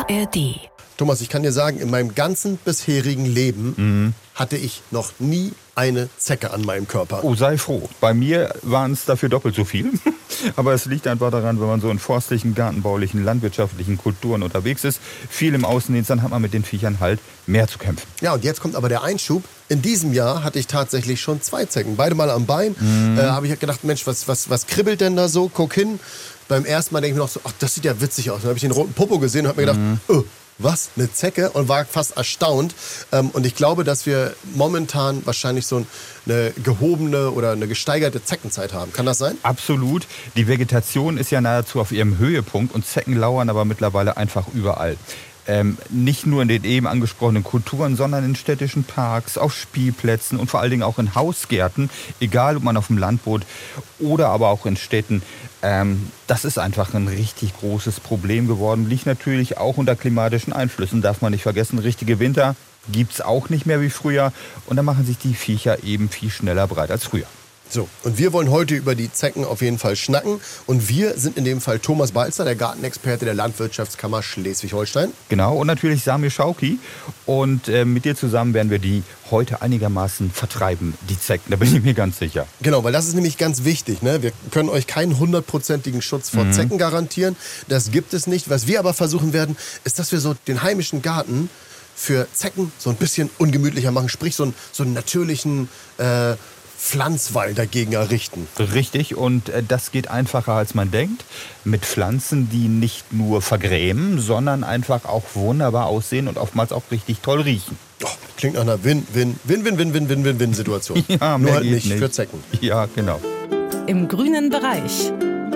ARD. Thomas, ich kann dir sagen, in meinem ganzen bisherigen Leben hatte ich noch nie eine Zecke an meinem Körper. Oh, sei froh. Bei mir waren es dafür doppelt so viel. Aber es liegt einfach daran, wenn man so in forstlichen, gartenbaulichen, landwirtschaftlichen Kulturen unterwegs ist, viel im Außendienst, dann hat man mit den Viechern halt mehr zu kämpfen. Ja, und jetzt kommt aber der Einschub. In diesem Jahr hatte ich tatsächlich schon 2 Zecken. Beide mal am Bein. Habe ich gedacht, Mensch, was kribbelt denn da so? Guck hin. Beim ersten Mal denke ich mir noch so, ach, das sieht ja witzig aus. Dann habe ich den roten Popo gesehen und habe mir gedacht, was, eine Zecke? Und war fast erstaunt. Und ich glaube, dass wir momentan wahrscheinlich so eine gehobene oder eine gesteigerte Zeckenzeit haben. Kann das sein? Absolut. Die Vegetation ist ja nahezu auf ihrem Höhepunkt und Zecken lauern aber mittlerweile einfach überall. Nicht nur in den eben angesprochenen Kulturen, sondern in städtischen Parks, auf Spielplätzen und vor allen Dingen auch in Hausgärten, egal ob man auf dem Land wohnt oder aber auch in Städten. Das ist einfach ein richtig großes Problem geworden. Liegt natürlich auch unter klimatischen Einflüssen, darf man nicht vergessen. Richtige Winter gibt es auch nicht mehr wie früher und dann machen sich die Viecher eben viel schneller breit als früher. So, und wir wollen heute über die Zecken auf jeden Fall schnacken. Und wir sind in dem Fall Thomas Balzer, der Gartenexperte der Landwirtschaftskammer Schleswig-Holstein. Genau, und natürlich Sami Schauki. Und mit dir zusammen werden wir die heute einigermaßen vertreiben, die Zecken. Da bin ich mir ganz sicher. Genau, weil das ist nämlich ganz wichtig. Ne? Wir können euch keinen 100%igen Schutz vor Zecken garantieren. Das gibt es nicht. Was wir aber versuchen werden, ist, dass wir so den heimischen Garten für Zecken so ein bisschen ungemütlicher machen. Sprich, so einen natürlichen Pflanzwall dagegen errichten. Richtig, und das geht einfacher, als man denkt. Mit Pflanzen, die nicht nur vergrämen, sondern einfach auch wunderbar aussehen und oftmals auch richtig toll riechen. Oh, klingt nach einer Win-Win-Win-Win-Win-Win-Win-Situation. Ja, nur mehr halt geht nicht für Zecken. Ja, genau. Im grünen Bereich.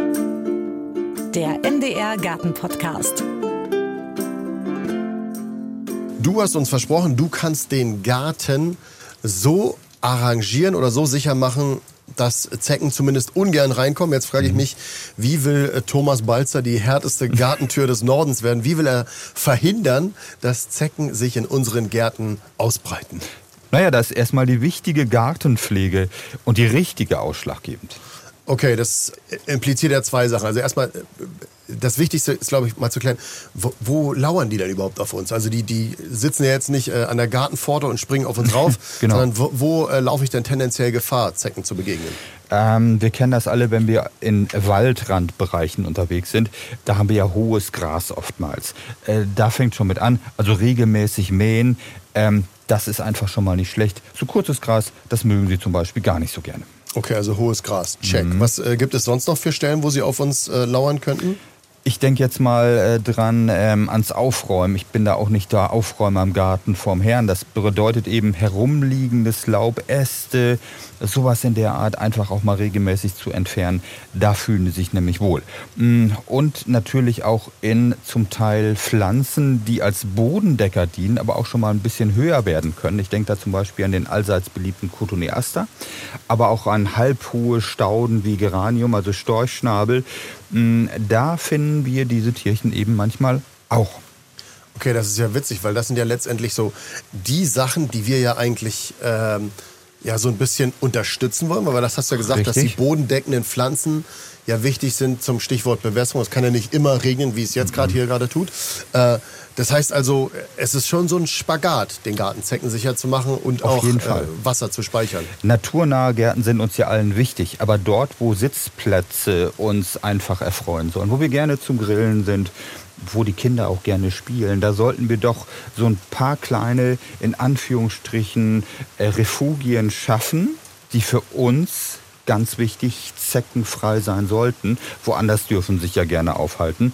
Der NDR Garten-Podcast. Du hast uns versprochen, du kannst den Garten so arrangieren oder so sicher machen, dass Zecken zumindest ungern reinkommen. Jetzt frage ich mich, wie will Thomas Balzer die härteste Gartentür des Nordens werden? Wie will er verhindern, dass Zecken sich in unseren Gärten ausbreiten? Naja, das ist erstmal die wichtige Gartenpflege und die richtige ausschlaggebend. Okay, das impliziert ja 2 Sachen. Also erstmal, das Wichtigste ist, glaube ich, mal zu klären, wo lauern die denn überhaupt auf uns? Also die sitzen ja jetzt nicht an der Gartenpforte und springen auf uns rauf, genau. Sondern wo laufe ich denn tendenziell Gefahr, Zecken zu begegnen? Wir kennen das alle, wenn wir in Waldrandbereichen unterwegs sind. Da haben wir ja hohes Gras oftmals. Da fängt schon mit an, also regelmäßig mähen. Das ist einfach schon mal nicht schlecht. So kurzes Gras, das mögen sie zum Beispiel gar nicht so gerne. Okay, also hohes Gras, check. Was gibt es sonst noch für Stellen, wo sie auf uns lauern könnten? Ich denke jetzt mal dran ans Aufräumen. Ich bin da auch nicht der Aufräumer im Garten vorm Herrn. Das bedeutet eben herumliegendes Laub, Äste, sowas in der Art einfach auch mal regelmäßig zu entfernen. Da fühlen sie sich nämlich wohl. Und natürlich auch in zum Teil Pflanzen, die als Bodendecker dienen, aber auch schon mal ein bisschen höher werden können. Ich denke da zum Beispiel an den allseits beliebten Cotoneaster, aber auch an halbhohe Stauden wie Geranium, also Storchschnabel. Da finden wir diese Tierchen eben manchmal auch. Okay, das ist ja witzig, weil das sind ja letztendlich so die Sachen, die wir ja eigentlich so ein bisschen unterstützen wollen. Weil das hast du ja gesagt, Richtig. Dass die bodendeckenden Pflanzen ja wichtig sind zum Stichwort Bewässerung. Es kann ja nicht immer regnen, wie es jetzt gerade tut. Das heißt also, es ist schon so ein Spagat, den Garten zeckensicher zu machen und Auf auch jeden Fall. Wasser zu speichern. Naturnahe Gärten sind uns ja allen wichtig, aber dort, wo Sitzplätze uns einfach erfreuen sollen, wo wir gerne zum Grillen sind, wo die Kinder auch gerne spielen, da sollten wir doch so ein paar kleine, in Anführungsstrichen, Refugien schaffen, die für uns ganz wichtig zeckenfrei sein sollten. Woanders dürfen sich ja gerne aufhalten.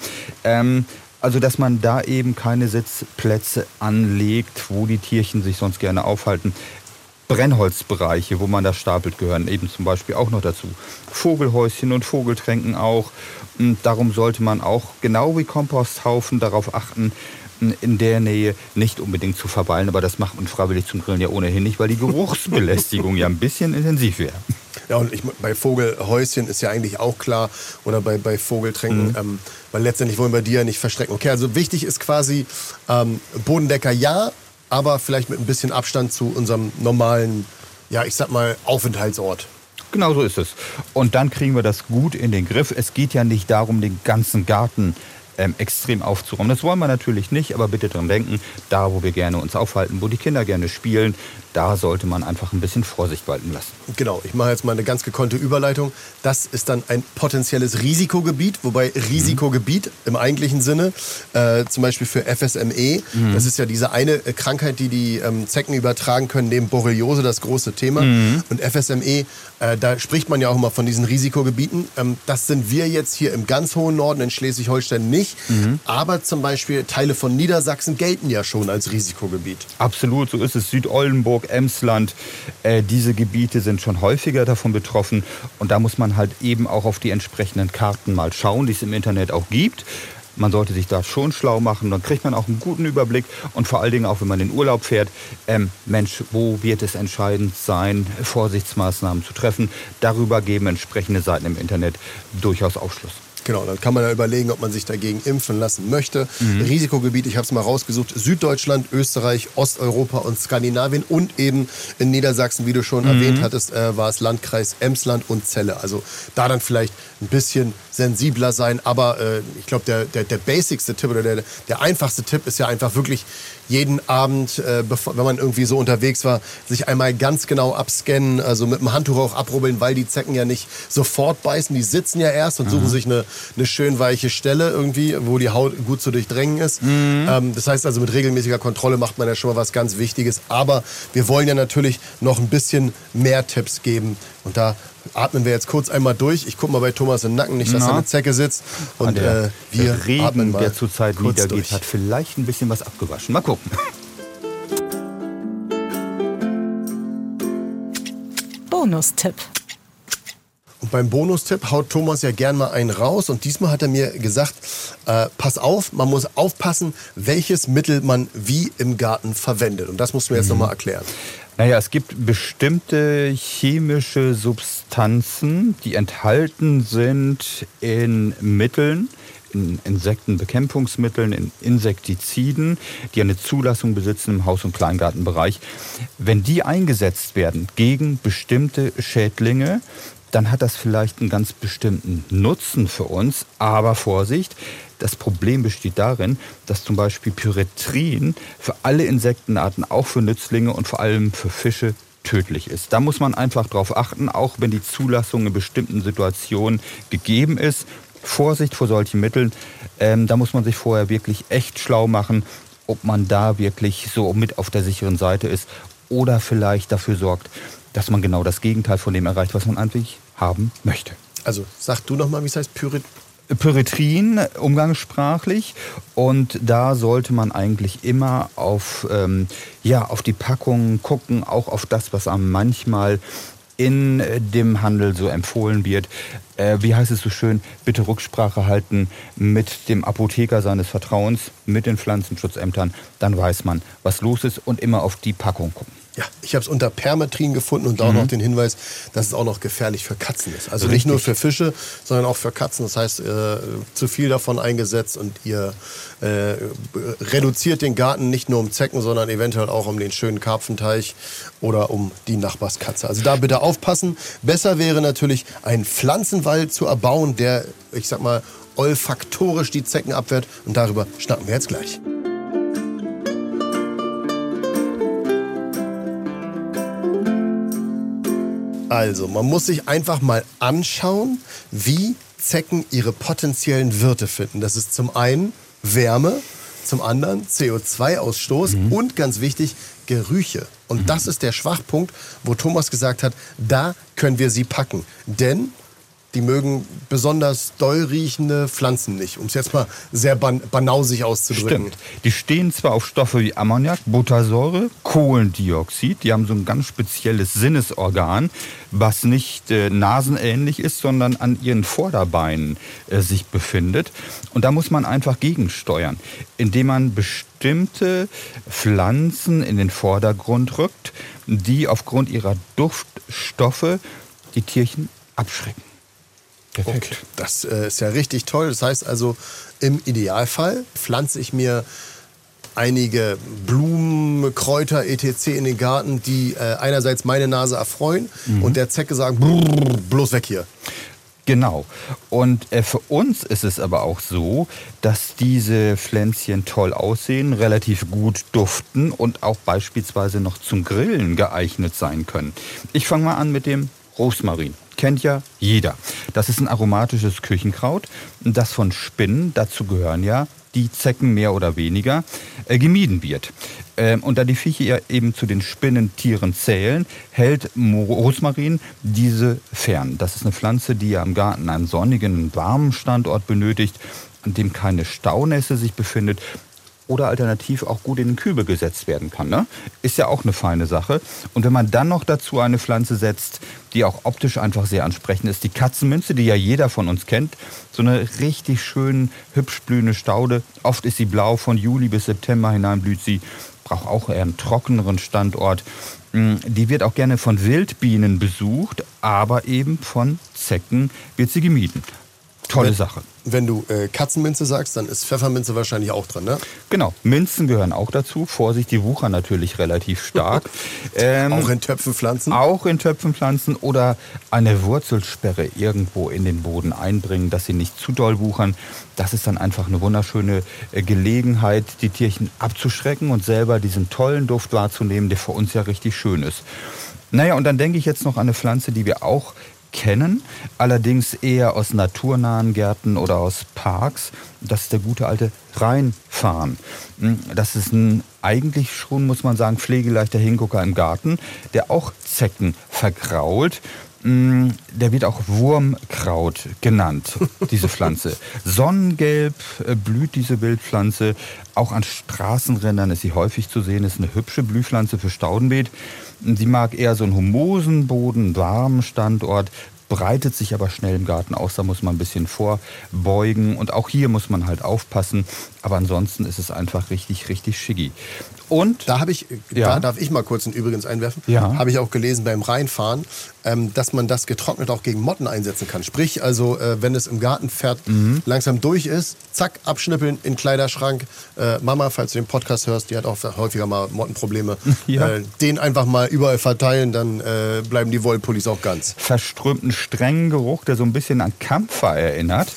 Also, dass man da eben keine Sitzplätze anlegt, wo die Tierchen sich sonst gerne aufhalten. Brennholzbereiche, wo man das stapelt, gehören eben zum Beispiel auch noch dazu. Vogelhäuschen und Vogeltränken auch. Und darum sollte man auch, genau wie Komposthaufen, darauf achten, in der Nähe nicht unbedingt zu verweilen. Aber das macht man freiwillig zum Grillen ja ohnehin nicht, weil die Geruchsbelästigung ja ein bisschen intensiv wäre. Ja, und bei Vogelhäuschen ist ja eigentlich auch klar, oder bei Vogeltränken, weil letztendlich wollen wir die ja nicht verstrecken. Okay, also wichtig ist quasi Bodendecker ja, aber vielleicht mit ein bisschen Abstand zu unserem normalen, ja, ich sag mal, Aufenthaltsort. Genau so ist es. Und dann kriegen wir das gut in den Griff. Es geht ja nicht darum, den ganzen Garten extrem aufzuräumen. Das wollen wir natürlich nicht, aber bitte dran denken, da wo wir gerne uns aufhalten, wo die Kinder gerne spielen, da sollte man einfach ein bisschen Vorsicht walten lassen. Genau, ich mache jetzt mal eine ganz gekonnte Überleitung. Das ist dann ein potenzielles Risikogebiet, wobei Risikogebiet im eigentlichen Sinne, zum Beispiel für FSME, das ist ja diese eine Krankheit, die Zecken übertragen können, neben Borreliose das große Thema. Und FSME, da spricht man ja auch immer von diesen Risikogebieten. Das sind wir jetzt hier im ganz hohen Norden in Schleswig-Holstein nicht, aber zum Beispiel Teile von Niedersachsen gelten ja schon als Risikogebiet. Absolut, so ist es. Südoldenburg, Emsland, diese Gebiete sind schon häufiger davon betroffen. Und da muss man halt eben auch auf die entsprechenden Karten mal schauen, die es im Internet auch gibt. Man sollte sich da schon schlau machen, dann kriegt man auch einen guten Überblick. Und vor allen Dingen auch, wenn man in den Urlaub fährt, Mensch, wo wird es entscheidend sein, Vorsichtsmaßnahmen zu treffen? Darüber geben entsprechende Seiten im Internet durchaus Aufschluss. Genau, dann kann man ja überlegen, ob man sich dagegen impfen lassen möchte. Risikogebiet, ich habe es mal rausgesucht, Süddeutschland, Österreich, Osteuropa und Skandinavien und eben in Niedersachsen, wie du schon erwähnt hattest, war es Landkreis Emsland und Celle. Also da dann vielleicht ein bisschen sensibler sein, aber ich glaube, der basicste Tipp oder der einfachste Tipp ist ja einfach wirklich jeden Abend, wenn man irgendwie so unterwegs war, sich einmal ganz genau abscannen, also mit dem Handtuch auch abrubbeln, weil die Zecken ja nicht sofort beißen, die sitzen ja erst und suchen sich eine schön weiche Stelle irgendwie, wo die Haut gut zu durchdrängen ist. Das heißt also, mit regelmäßiger Kontrolle macht man ja schon mal was ganz Wichtiges, aber wir wollen ja natürlich noch ein bisschen mehr Tipps geben und da atmen wir jetzt kurz einmal durch. Ich gucke mal bei Thomas im Nacken, nicht, dass da eine Zecke sitzt. Und der wir atmen Regen, mal der zurzeit niedergeht, durch. hat vielleicht ein bisschen was abgewaschen. Mal gucken. Bonustipp. Und beim Bonustipp haut Thomas ja gern mal einen raus. Und diesmal hat er mir gesagt, pass auf, man muss aufpassen, welches Mittel man wie im Garten verwendet. Und das musst du mir jetzt nochmal erklären. Naja, es gibt bestimmte chemische Substanzen, die enthalten sind in Mitteln, in Insektenbekämpfungsmitteln, in Insektiziden, die eine Zulassung besitzen im Haus- und Kleingartenbereich. Wenn die eingesetzt werden gegen bestimmte Schädlinge, dann hat das vielleicht einen ganz bestimmten Nutzen für uns. Aber Vorsicht, das Problem besteht darin, dass zum Beispiel Pyretrin für alle Insektenarten, auch für Nützlinge und vor allem für Fische, tödlich ist. Da muss man einfach drauf achten, auch wenn die Zulassung in bestimmten Situationen gegeben ist. Vorsicht vor solchen Mitteln. Da muss man sich vorher wirklich echt schlau machen, ob man da wirklich so mit auf der sicheren Seite ist oder vielleicht dafür sorgt, dass man genau das Gegenteil von dem erreicht, was man eigentlich haben möchte. Also sag du nochmal, wie es heißt, Pyretrin, umgangssprachlich. Und da sollte man eigentlich immer auf die Packungen gucken, auch auf das, was einem manchmal in dem Handel so empfohlen wird. Wie heißt es so schön? Bitte Rücksprache halten mit dem Apotheker seines Vertrauens, mit den Pflanzenschutzämtern. Dann weiß man, was los ist und immer auf die Packung gucken. Ja, ich habe es unter Permetrin gefunden und auch noch den Hinweis, dass es auch noch gefährlich für Katzen ist. Also nicht nur für Fische, sondern auch für Katzen. Das heißt, zu viel davon eingesetzt und ihr reduziert den Garten nicht nur um Zecken, sondern eventuell auch um den schönen Karpfenteich oder um die Nachbarskatze. Also da bitte aufpassen. Besser wäre natürlich, einen Pflanzenwald zu erbauen, der, ich sag mal, olfaktorisch die Zecken abwehrt. Und darüber schnacken wir jetzt gleich. Also, man muss sich einfach mal anschauen, wie Zecken ihre potenziellen Wirte finden. Das ist zum einen Wärme, zum anderen CO2-Ausstoß und ganz wichtig, Gerüche. Und das ist der Schwachpunkt, wo Thomas gesagt hat, da können wir sie packen. Denn die mögen besonders doll riechende Pflanzen nicht, um es jetzt mal sehr banausig auszudrücken. Stimmt. Die stehen zwar auf Stoffe wie Ammoniak, Buttersäure, Kohlendioxid. Die haben so ein ganz spezielles Sinnesorgan, was nicht nasenähnlich ist, sondern an ihren Vorderbeinen sich befindet. Und da muss man einfach gegensteuern, indem man bestimmte Pflanzen in den Vordergrund rückt, die aufgrund ihrer Duftstoffe die Tierchen abschrecken. Perfekt. Okay. Das ist ja richtig toll. Das heißt also, im Idealfall pflanze ich mir einige Blumen, Kräuter, etc. in den Garten, die einerseits meine Nase erfreuen und der Zecke sagen, bloß weg hier. Genau. Und für uns ist es aber auch so, dass diese Pflänzchen toll aussehen, relativ gut duften und auch beispielsweise noch zum Grillen geeignet sein können. Ich fange mal an mit dem Rosmarin. Kennt ja jeder. Das ist ein aromatisches Küchenkraut, das von Spinnen, dazu gehören ja die Zecken mehr oder weniger, gemieden wird. Und da die Viecher ja eben zu den Spinnentieren zählen, hält Rosmarin diese fern. Das ist eine Pflanze, die ja im Garten einen sonnigen, warmen Standort benötigt, an dem keine Staunässe sich befindet oder alternativ auch gut in den Kübel gesetzt werden kann. Ne? Ist ja auch eine feine Sache. Und wenn man dann noch dazu eine Pflanze setzt, die auch optisch einfach sehr ansprechend ist, die Katzenminze, die ja jeder von uns kennt, so eine richtig schön hübsch blühende Staude. Oft ist sie blau, von Juli bis September hinein blüht sie, braucht auch eher einen trockeneren Standort. Die wird auch gerne von Wildbienen besucht, aber eben von Zecken wird sie gemieden. Tolle Sache. Wenn du Katzenminze sagst, dann ist Pfefferminze wahrscheinlich auch drin, ne? Genau, Minzen gehören auch dazu. Vorsicht, die wuchern natürlich relativ stark. Auch in Töpfen pflanzen? Auch in Töpfen pflanzen oder eine Wurzelsperre irgendwo in den Boden einbringen, dass sie nicht zu doll wuchern. Das ist dann einfach eine wunderschöne Gelegenheit, die Tierchen abzuschrecken und selber diesen tollen Duft wahrzunehmen, der für uns ja richtig schön ist. Naja, und dann denke ich jetzt noch an eine Pflanze, die wir auch kennen, allerdings eher aus naturnahen Gärten oder aus Parks. Das ist der gute alte Rheinfarn. Das ist ein eigentlich schon, muss man sagen, pflegeleichter Hingucker im Garten, der auch Zecken vergrault. Der wird auch Wurmkraut genannt, diese Pflanze. Sonnengelb blüht diese Wildpflanze. Auch an Straßenrändern ist sie häufig zu sehen. Ist eine hübsche Blühpflanze für Staudenbeet. Sie mag eher so einen humosen Boden, einen warmen Standort, breitet sich aber schnell im Garten aus. Da muss man ein bisschen vorbeugen. Und auch hier muss man halt aufpassen. Aber ansonsten ist es einfach richtig, richtig schicki. Und da darf ich mal kurz übrigens einwerfen, habe ich auch gelesen beim Rheinfahren, dass man das getrocknet auch gegen Motten einsetzen kann. Sprich, also wenn es im Gartenpferd langsam durch ist, zack, abschnippeln in den Kleiderschrank. Mama, falls du den Podcast hörst, die hat auch häufiger mal Mottenprobleme. Den einfach mal überall verteilen, dann bleiben die Wollpullis auch ganz. Verströmten, strengen Geruch, der so ein bisschen an Kampfer erinnert.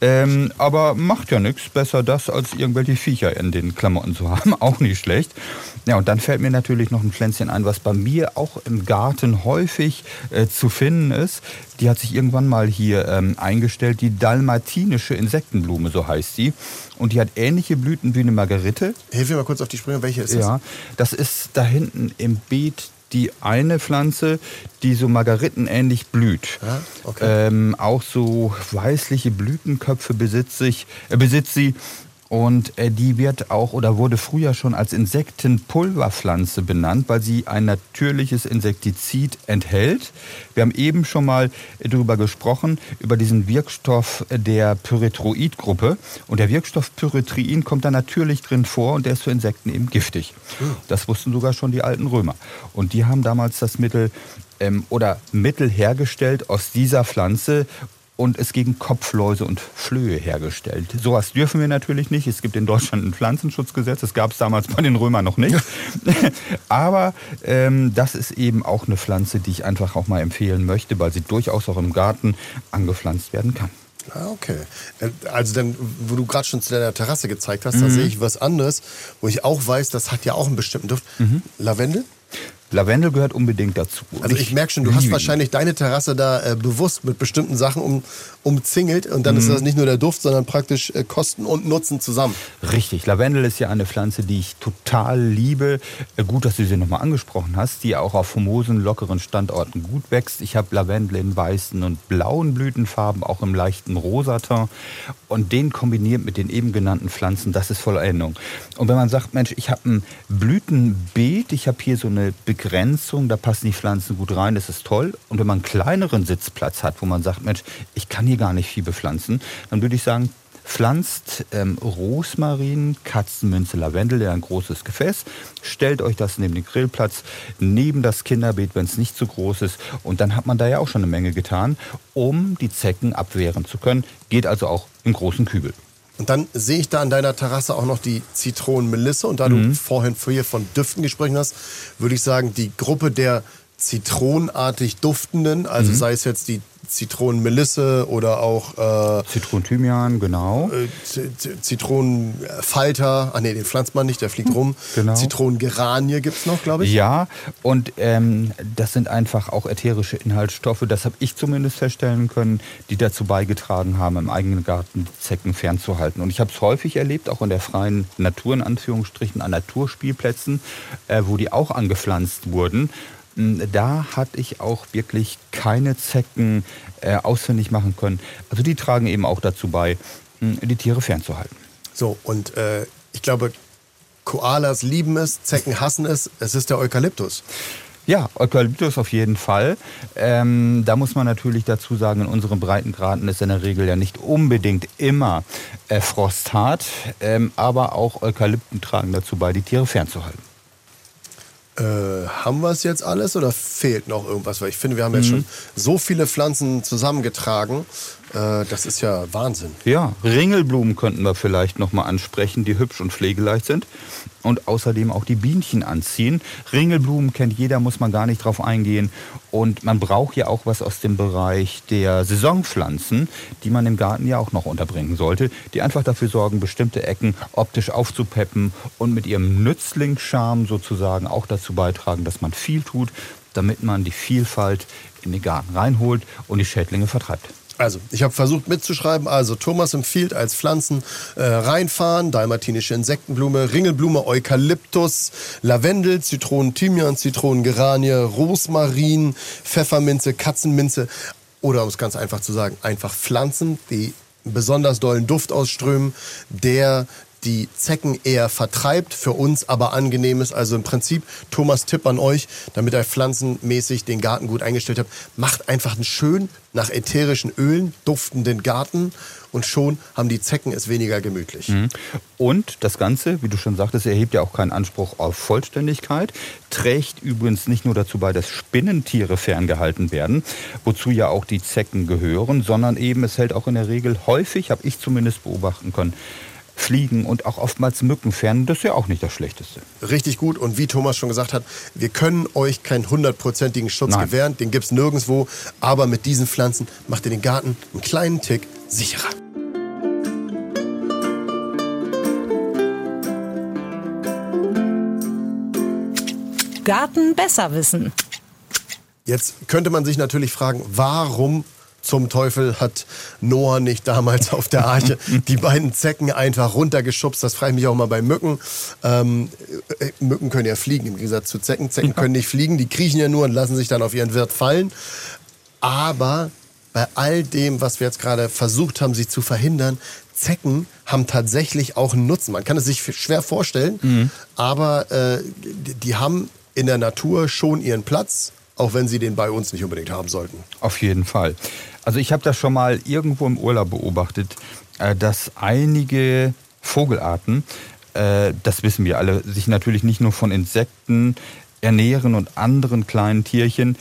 Aber macht ja nichts. Besser das, als irgendwelche Viecher in den Klamotten zu haben. Auch nicht schlecht. Ja, und dann fällt mir natürlich noch ein Pflänzchen ein, was bei mir auch im Garten häufig zu finden ist. Die hat sich irgendwann mal hier eingestellt, die dalmatinische Insektenblume, so heißt sie. Und die hat ähnliche Blüten wie eine Margerite. Hilf mir mal kurz auf die Sprünge, welche ist das? Ja, das ist da hinten im Beet die eine Pflanze, die so margaritenähnlich blüht. Ja, okay. Auch so weißliche Blütenköpfe besitzt sie. Und die wird auch oder wurde früher schon als Insektenpulverpflanze benannt, weil sie ein natürliches Insektizid enthält. Wir haben eben schon mal darüber gesprochen, über diesen Wirkstoff der Pyrethroid-Gruppe. Und der Wirkstoff Pyrethrin kommt da natürlich drin vor und der ist für Insekten eben giftig. Das wussten sogar schon die alten Römer. Und die haben damals das Mittel hergestellt aus dieser Pflanze und es gegen Kopfläuse und Flöhe hergestellt. Sowas dürfen wir natürlich nicht. Es gibt in Deutschland ein Pflanzenschutzgesetz. Das gab es damals bei den Römern noch nicht. Aber das ist eben auch eine Pflanze, die ich einfach auch mal empfehlen möchte, weil sie durchaus auch im Garten angepflanzt werden kann. Ah, okay. Also dann, wo du gerade schon zu deiner Terrasse gezeigt hast, da sehe ich was anderes, wo ich auch weiß, das hat ja auch einen bestimmten Duft. Lavendel? Lavendel gehört unbedingt dazu. Also ich merke schon, du hast wahrscheinlich deine Terrasse da bewusst mit bestimmten Sachen umzingelt und dann ist das nicht nur der Duft, sondern praktisch Kosten und Nutzen zusammen. Richtig. Lavendel ist ja eine Pflanze, die ich total liebe. Gut, dass du sie nochmal angesprochen hast, die auch auf humosen, lockeren Standorten gut wächst. Ich habe Lavendel in weißen und blauen Blütenfarben, auch im leichten Rosaton. Und den kombiniert mit den eben genannten Pflanzen, das ist Vollendung. Und wenn man sagt, Mensch, ich habe ein Blütenbeet, ich habe hier so eine Begrenzung, da passen die Pflanzen gut rein, das ist toll. Und wenn man einen kleineren Sitzplatz hat, wo man sagt, Mensch, ich kann hier gar nicht viel bepflanzen, dann würde ich sagen, pflanzt Rosmarin, Katzenminze, Lavendel in ein großes Gefäß, stellt euch das neben den Grillplatz, neben das Kinderbeet, wenn es nicht zu groß ist. Und dann hat man da ja auch schon eine Menge getan, um die Zecken abwehren zu können. Geht also auch im großen Kübel. Und dann sehe ich da an deiner Terrasse auch noch die Zitronenmelisse. Und da du vorhin von Düften gesprochen hast, würde ich sagen, die Gruppe der zitronenartig duftenden, also sei es jetzt die Zitronenmelisse oder auch Zitronenthymian, genau. Zitronenfalter. Ah nee, den pflanzt man nicht, der fliegt rum. Genau. Zitronengeranie gibt's noch, glaube ich. Ja, und das sind einfach auch ätherische Inhaltsstoffe, das habe ich zumindest feststellen können, die dazu beigetragen haben, im eigenen Garten die Zecken fernzuhalten. Und ich habe es häufig erlebt, auch in der freien Natur, in Anführungsstrichen, an Naturspielplätzen, wo die auch angepflanzt wurden. Da hatte ich auch wirklich keine Zecken ausfindig machen können. Also die tragen eben auch dazu bei, die Tiere fernzuhalten. So, und ich glaube, Koalas lieben es, Zecken hassen es. Es ist der Eukalyptus. Ja, Eukalyptus auf jeden Fall. Da muss man natürlich dazu sagen, in unseren Breitengraden ist in der Regel ja nicht unbedingt immer frosthart. Aber auch Eukalypten tragen dazu bei, die Tiere fernzuhalten. Haben wir es jetzt alles oder fehlt noch irgendwas? Weil ich finde, wir haben jetzt schon so viele Pflanzen zusammengetragen. Das ist ja Wahnsinn. Ja, Ringelblumen könnten wir vielleicht noch mal ansprechen, die hübsch und pflegeleicht sind. Und außerdem auch die Bienchen anziehen. Ringelblumen kennt jeder, muss man gar nicht drauf eingehen. Und man braucht ja auch was aus dem Bereich der Saisonpflanzen, die man im Garten ja auch noch unterbringen sollte, die einfach dafür sorgen, bestimmte Ecken optisch aufzupeppen und mit ihrem Nützlingscharme sozusagen auch dazu beitragen, dass man viel tut, damit man die Vielfalt in den Garten reinholt und die Schädlinge vertreibt. Also, ich habe versucht mitzuschreiben. Also, Thomas empfiehlt als Pflanzen reinfahren, dalmatinische Insektenblume, Ringelblume, Eukalyptus, Lavendel, Zitronen-Thymian, Zitronengeranie, Rosmarin, Pfefferminze, Katzenminze. Oder um es ganz einfach zu sagen, einfach Pflanzen, die einen besonders dollen Duft ausströmen, der die Zecken eher vertreibt, für uns aber angenehm ist. Also im Prinzip, Thomas, Tipp an euch, damit ihr pflanzenmäßig den Garten gut eingestellt habt, macht einfach einen schön nach ätherischen Ölen duftenden Garten und schon haben die Zecken es weniger gemütlich. Und das Ganze, wie du schon sagtest, erhebt ja auch keinen Anspruch auf Vollständigkeit, trägt übrigens nicht nur dazu bei, dass Spinnentiere ferngehalten werden, wozu ja auch die Zecken gehören, sondern eben es hält auch in der Regel häufig, habe ich zumindest beobachten können, Fliegen und auch oftmals Mücken fern. Das ist ja auch nicht das Schlechteste. Richtig gut. Und wie Thomas schon gesagt hat, wir können euch keinen 100%igen Schutz gewähren. Den gibt es nirgendwo. Aber mit diesen Pflanzen macht ihr den Garten einen kleinen Tick sicherer. Garten besser wissen. Jetzt könnte man sich natürlich fragen, warum zum Teufel hat Noah nicht damals auf der Arche die beiden Zecken einfach runtergeschubst? Das frage ich mich auch mal bei Mücken. Mücken können ja fliegen, im Gegensatz zu Zecken. Zecken können nicht fliegen, die kriechen ja nur und lassen sich dann auf ihren Wirt fallen. Aber bei all dem, was wir jetzt gerade versucht haben, sie zu verhindern, Zecken haben tatsächlich auch einen Nutzen. Man kann es sich schwer vorstellen, aber die haben in der Natur schon ihren Platz, auch wenn sie den bei uns nicht unbedingt haben sollten. Auf jeden Fall. Also ich habe das schon mal irgendwo im Urlaub beobachtet, dass einige Vogelarten, das wissen wir alle, sich natürlich nicht nur von Insekten ernähren und anderen kleinen Tierchen.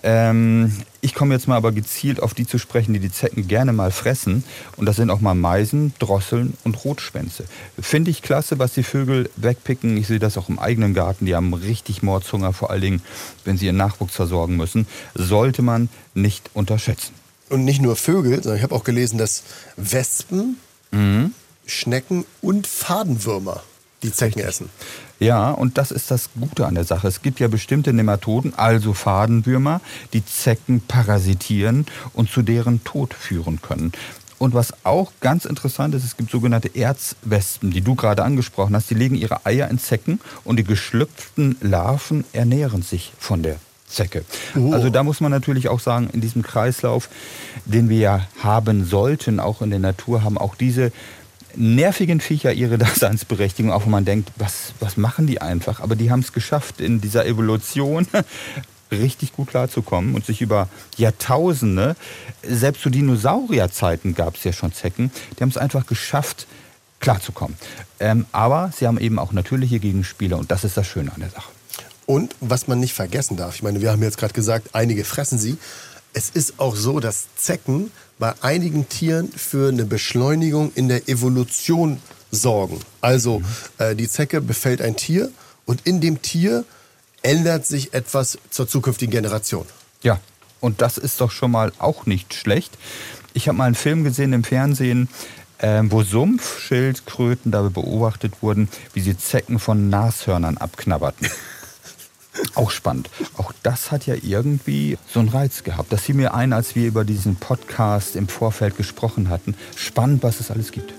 Ich komme jetzt mal aber gezielt auf die zu sprechen, die Zecken gerne mal fressen. Und das sind auch mal Meisen, Drosseln und Rotschwänze. Finde ich klasse, was die Vögel wegpicken. Ich sehe das auch im eigenen Garten. Die haben richtig Mordshunger, vor allen Dingen, wenn sie ihren Nachwuchs versorgen müssen. Sollte man nicht unterschätzen. Und nicht nur Vögel, sondern ich habe auch gelesen, dass Wespen, Schnecken und Fadenwürmer die Zecken essen. Ja, und das ist das Gute an der Sache. Es gibt ja bestimmte Nematoden, also Fadenwürmer, die Zecken parasitieren und zu deren Tod führen können. Und was auch ganz interessant ist, es gibt sogenannte Erzwespen, die du gerade angesprochen hast. Die legen ihre Eier in Zecken und die geschlüpften Larven ernähren sich von der Zecke. Also da muss man natürlich auch sagen, in diesem Kreislauf, den wir ja haben sollten, auch in der Natur, haben auch diese nervigen Viecher ihre Daseinsberechtigung, auch wenn man denkt, was machen die einfach? Aber die haben es geschafft, in dieser Evolution richtig gut klarzukommen und sich über Jahrtausende, selbst zu Dinosaurierzeiten gab es ja schon Zecken, die haben es einfach geschafft, klarzukommen. Aber sie haben eben auch natürliche Gegenspieler und das ist das Schöne an der Sache. Und was man nicht vergessen darf, ich meine, wir haben jetzt gerade gesagt, einige fressen sie. Es ist auch so, dass Zecken bei einigen Tieren für eine Beschleunigung in der Evolution sorgen. Also die Zecke befällt ein Tier und in dem Tier ändert sich etwas zur zukünftigen Generation. Ja, Und das ist doch schon mal auch nicht schlecht. Ich habe mal einen Film gesehen im Fernsehen, wo Sumpfschildkröten dabei beobachtet wurden, wie sie Zecken von Nashörnern abknabberten. Auch spannend. Auch das hat ja irgendwie so einen Reiz gehabt. Das fiel mir ein, als wir über diesen Podcast im Vorfeld gesprochen hatten. Spannend, was es alles gibt.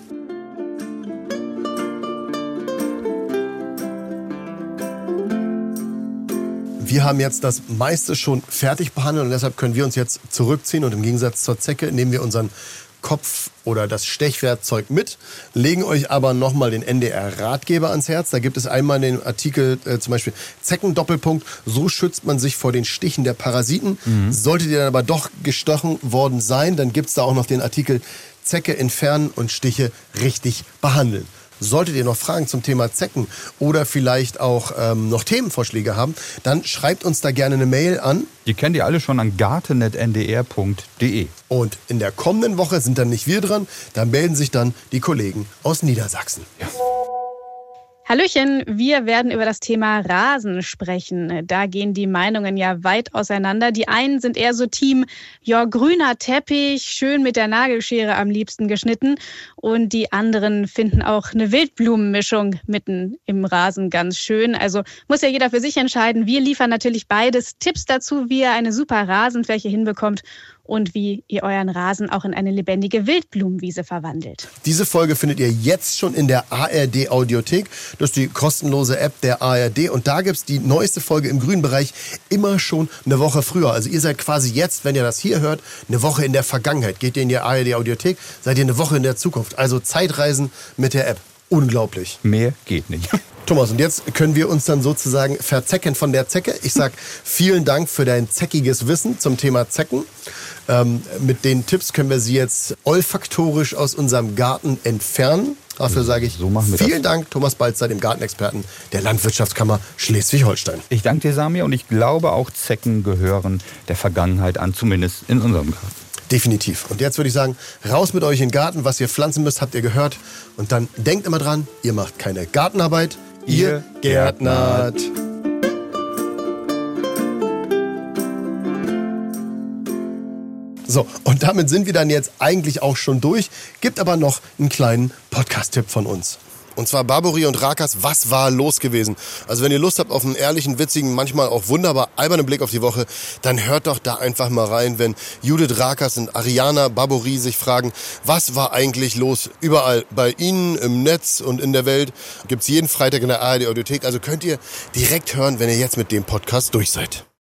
Wir haben jetzt das meiste schon fertig behandelt und deshalb können wir uns jetzt zurückziehen und im Gegensatz zur Zecke nehmen wir unseren Kopf oder das Stechwerkzeug mit, legen euch aber nochmal den NDR-Ratgeber ans Herz. Da gibt es einmal den Artikel zum Beispiel Zecken-Doppelpunkt, so schützt man sich vor den Stichen der Parasiten. Solltet ihr dann aber doch gestochen worden sein, dann gibt es da auch noch den Artikel Zecke entfernen und Stiche richtig behandeln. Solltet ihr noch Fragen zum Thema Zecken oder vielleicht auch noch Themenvorschläge haben, dann schreibt uns da gerne eine Mail an. Die kennt ihr alle schon an garten@ndr.de. Und in der kommenden Woche sind dann nicht wir dran, da melden sich dann die Kollegen aus Niedersachsen. Ja. Hallöchen, wir werden über das Thema Rasen sprechen. Da gehen die Meinungen ja weit auseinander. Die einen sind eher so Team, ja, grüner Teppich, schön mit der Nagelschere am liebsten geschnitten. Und die anderen finden auch eine Wildblumenmischung mitten im Rasen ganz schön. Also muss ja jeder für sich entscheiden. Wir liefern natürlich beides. Tipps dazu, wie ihr eine super Rasenfläche hinbekommt und wie ihr euren Rasen auch in eine lebendige Wildblumenwiese verwandelt. Diese Folge findet ihr jetzt schon in der ARD-Audiothek. Das ist die kostenlose App der ARD. Und da gibt es die neueste Folge im grünen Bereich immer schon eine Woche früher. Also ihr seid quasi jetzt, wenn ihr das hier hört, eine Woche in der Vergangenheit. Geht ihr in die ARD-Audiothek, seid ihr eine Woche in der Zukunft. Also Zeitreisen mit der App. Unglaublich. Mehr geht nicht. Thomas, und jetzt können wir uns dann sozusagen verzecken von der Zecke. Ich sag vielen Dank für dein zeckiges Wissen zum Thema Zecken. Mit den Tipps können wir sie jetzt olfaktorisch aus unserem Garten entfernen. Dafür sage ich so vielen Dank, Thomas Balzer, dem Gartenexperten der Landwirtschaftskammer Schleswig-Holstein. Ich danke dir, Samir, und ich glaube, auch Zecken gehören der Vergangenheit an, zumindest in unserem Garten. Definitiv. Und jetzt würde ich sagen, raus mit euch in den Garten. Was ihr pflanzen müsst, habt ihr gehört. Und dann denkt immer dran, ihr macht keine Gartenarbeit, ihr gärtnert. So, und damit sind wir dann jetzt eigentlich auch schon durch. Gibt aber noch einen kleinen Podcast-Tipp von uns. Und zwar Barbouri und Rakas, was war los gewesen? Also wenn ihr Lust habt auf einen ehrlichen, witzigen, manchmal auch wunderbar albernen Blick auf die Woche, dann hört doch da einfach mal rein, wenn Judith Rakas und Ariana Barbouri sich fragen, was war eigentlich los? Überall bei Ihnen im Netz und in der Welt gibt's jeden Freitag in der ARD-Audiothek. Also könnt ihr direkt hören, wenn ihr jetzt mit dem Podcast durch seid.